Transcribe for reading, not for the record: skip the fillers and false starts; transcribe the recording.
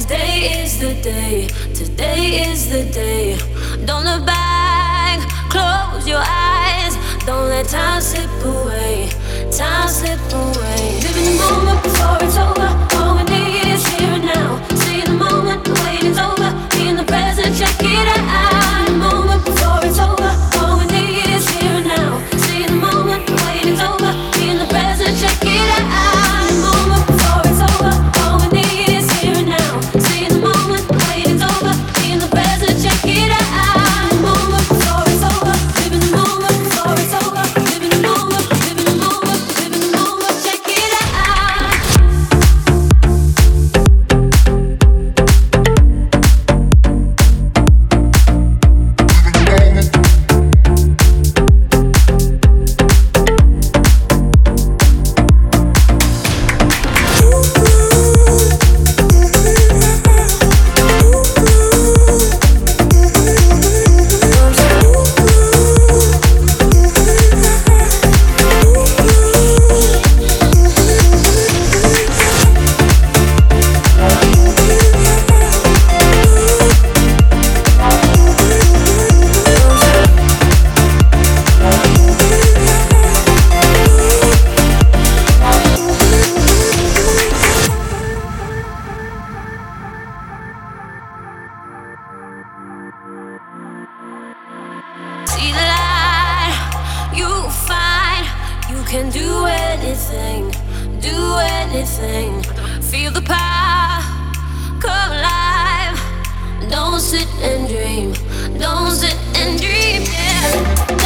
Today is the day, today is the day. Don't look back, close your eyes. Don't let time slip away, time slip away. Live in the moment before it's over. All we need is here and now. Stay in the moment, the waiting's over. Be in the present, check it out. In the moment before it's over. All we need is here and now. Stay in the moment, the waiting's over. Be in the present, check it out. In the moment before it's over. All we need is here and now. Stay in the moment, the waiting's over. Be in the present, check it out. In the moment before it's over. Live in the moment before it's over. Live in the moment, live in the moment, live in the moment, check it out. See the light, you'll find you can do anything, do anything. Feel the power, come alive. Don't sit and dream, don't sit and dream, yeah.